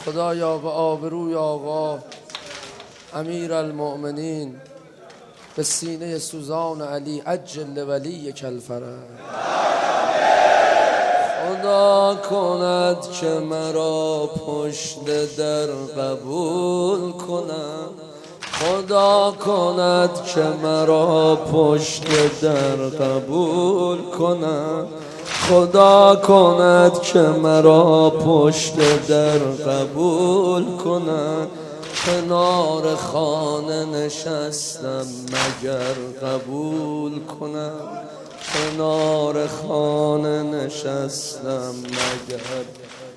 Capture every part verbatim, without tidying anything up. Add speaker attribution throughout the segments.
Speaker 1: خدایا به آبروی آقا امیر المؤمنین به سینه سوزان علی عجل ولی کلفره خدا کند که مرا پشت در قبول کند، خدا کند که مرا پشت در قبول کند، خدا کند که مرا پشت در قبول کند. کنار خانه نشستم مگر قبول کنم، کنار خانه نشستم مگر.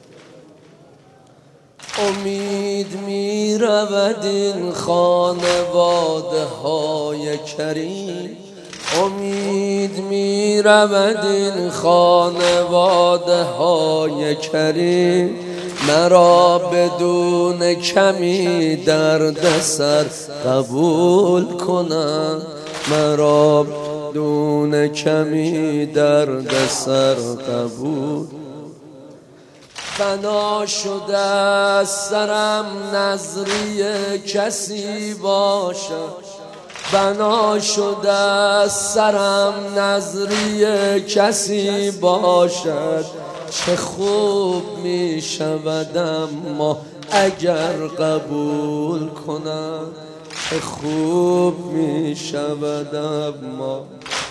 Speaker 1: امید می رود این خانواده های کریم، امید می رود این خانواده های کریم، مرا بدون کمی درد سر قبول کنند، مرا بدون کمی درد سر قبول. فنا شده از سرم نظری کسی باشد، بنا شده از سرم نظری کسی باشد. چه خوب می شود اما اگر قبول کنم، چه خوب می شود اما.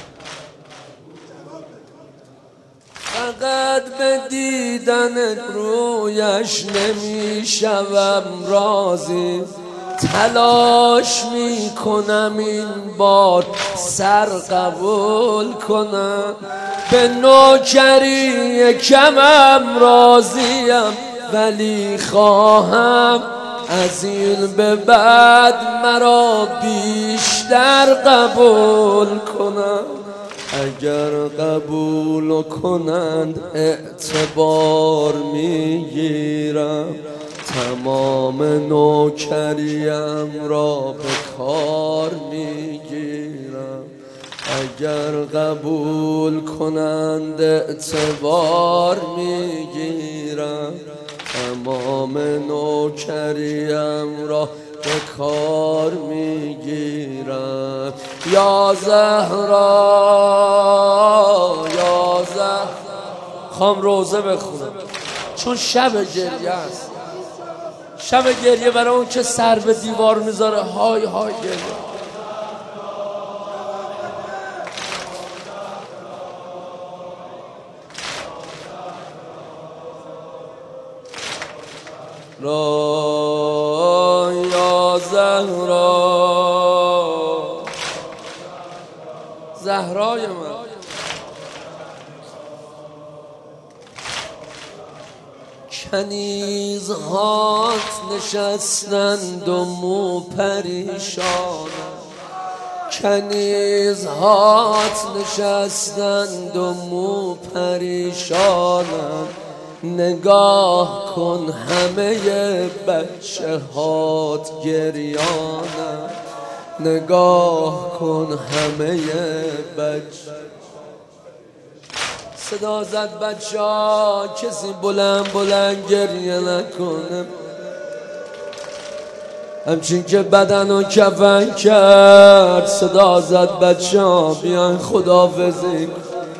Speaker 1: فقط به دیدن رویش نمی شوم راضی، تلاش می کنم این بار سر قبول کنم. به نوکری کمم راضیم ولی خواهم از این به بعد مرا بیشتر قبول کنم. اگر قبول کنند اعتبار میگیرم، تمام نوکریم را به کار میگیرم. اگر قبول کنند اعتبار میگیرم، تمام نوکریم را به کار میگیرم. یا زهرا یا زهرا خوام روزه بخونم چون شب گریه است، شب گریه برای اون که سر به دیوار میذاره های های گریه. را یا زهرا زهرای من، کنیزهات نشستند و مو پریشانند، کنیزهات نشستند و مو پریشانند. نگاه کن همه بچه هات گریانند، نگاه کن همه بچه. صدا زد بچه ها کسی بلند بلند گریه نکنه، همچین که بدن و کفن کرد. صدا زد بچه ها بیان خداحافظی.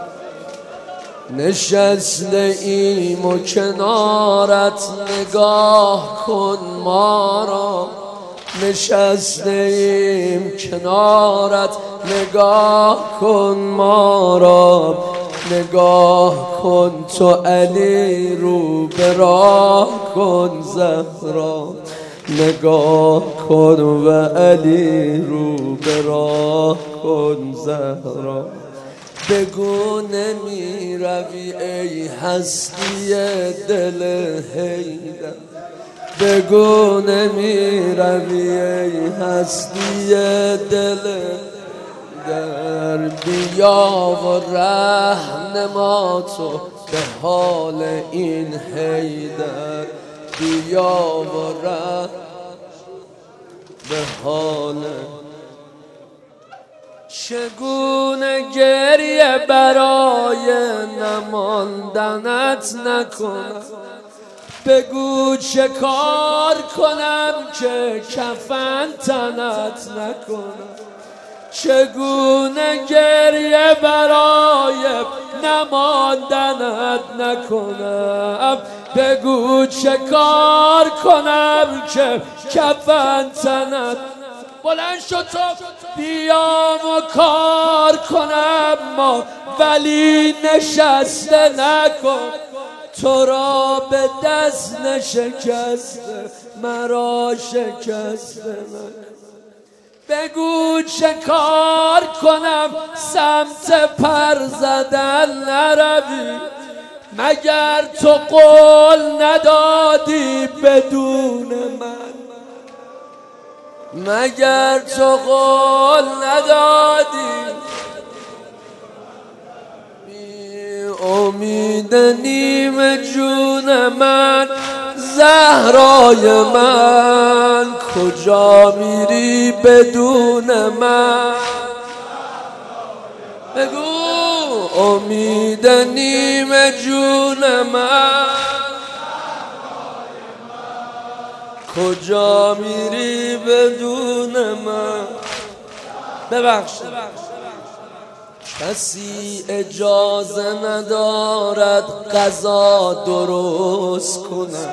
Speaker 1: نشسته ایم و کنارت نگاه کن ما را، نشسته ایم کنارت نگاه کن ما را. نگاه کن تو علی رو به راه کن زهرا، نگاه کن و علی رو به راه کن زهرا. بگو نمی روی ای هستی دل حیدر، بگو نمی روی ای هستی دل در. بیا و رحم نما تو به حال این حیدر، بیا و رحم به حال. چگونه گریه برای نماندنت نکنم، بگو چه کار کنم که کفن تنت نکنم، چگونه گریه برای نماندنت نکنم. بگو چه کار کنم که کفن تنت. بلند شد تو بیام و کار کنم ما، ولی نشسته نکن تو را به دست نشکسته مرا شکسته نکن. بگو چه کار کنم سمت پر زدن نروی، مگر تو قول ندادی بدون من، مگر تو قول ندادی. بی امید نیم جون من زهرای من، کجا میری بدون من. بگو امید نیم جون من، کجا میری بدون من. ببخشید کسی اجازه ندارد غذا درست کنم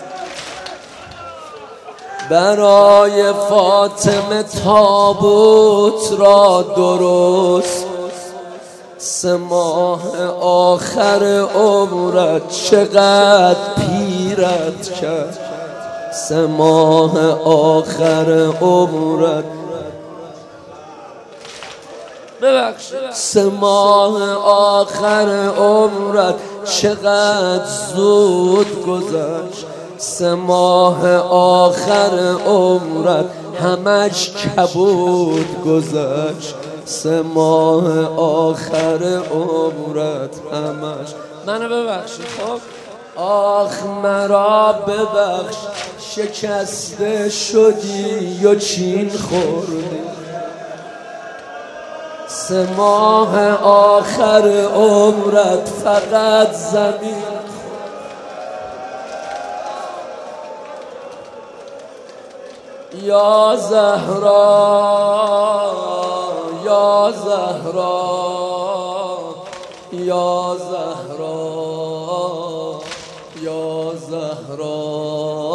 Speaker 1: برای فاطمه، تابوت را درست. سه ماه آخر عمرت چقدر پیرت کرد، سه ماه آخر عمرت ببخشید سه ماه آخر عمرت چقدر زود گذشت، سه ماه آخر عمرت همش کبود گذشت، سه ماه آخر عمرت همش. منو ببخشید خب. آخ مرا ببخش شکسته شدی و چین خوردی، سه ماه آخر عمرت فقط زمین. یا زهرا یا زهرا یا زهرا یا زهرا.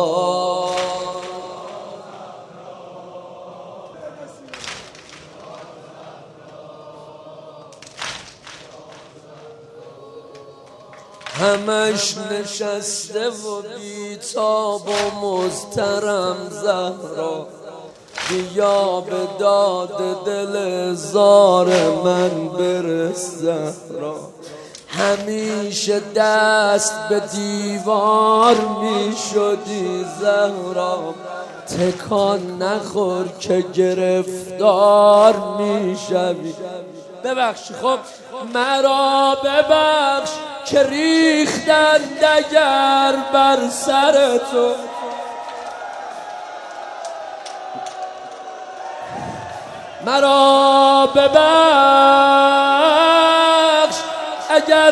Speaker 1: همش نشسته و بیتاب و مضطرم زهرا، بیا به داد دل زار من برس زهرا. همیشه دست به دیوار می شدی زهرا، تکان نخور که گرفتار می شوی. ببخش خب مرا ببخش که ریختن دگر بر سر تو، مرا ببخش اگر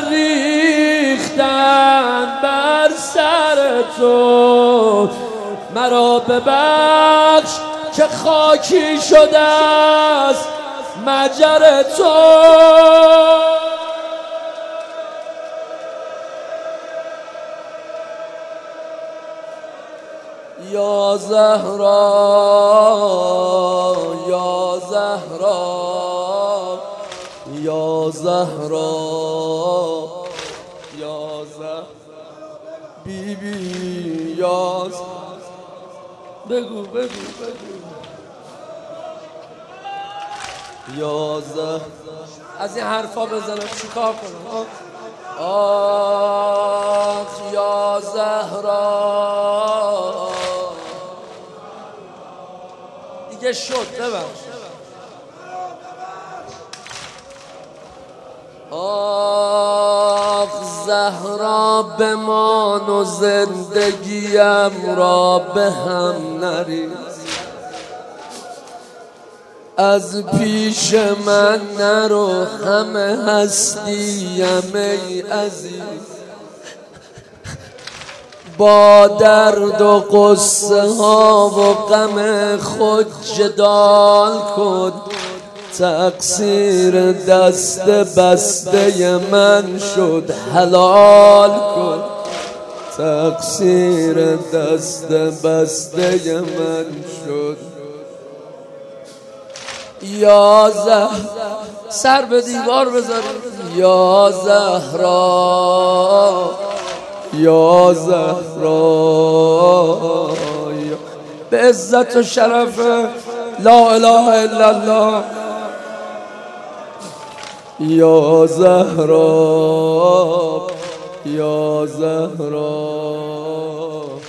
Speaker 1: ریختن بر سر تو، مرا ببخش که خاکی شده است مجر تو. یا زهرا یا زهرا یا زهرا یا زهرا بی بی یا بگو بگو بگو یا زهرا. از این حرفا بزنم چیکار کنم؟ آخ یا زهرا دیگه شد. ببخش آخ زهرا بمان و زندگیم را به هم نریز، از پیش من نرو همه هستیم ای عزیز. با درد و قصه ها و غم خود جدال کن، تقصیر دست بسته من شد حلال کن، تقصیر دست بسته من شد. یا زهر سر به دیوار بذارید. یا زهرا یا زهرا به عزت و شرف لا اله الا الله. یا زهرا یا زهرا